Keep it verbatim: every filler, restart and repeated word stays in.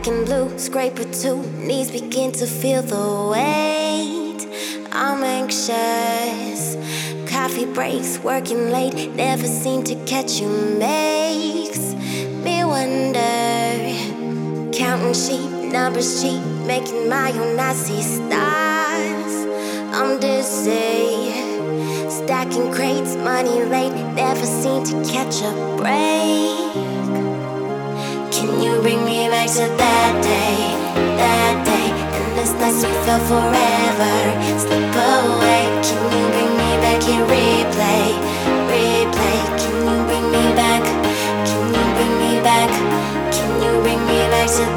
black and blue, scraper two, knees begin to feel the weight. I'm anxious, coffee breaks, working late, never seem to catch you makes me wonder. Counting sheep, numbers cheap, making my own I see stars. I'm dizzy, stacking crates, money late, never seem to catch a break. Can you bring me back to that day, that day? And this nights we felt forever slip away. Can you bring me back here, replay, replay? Can you bring me back? Can you bring me back? Can you bring me back to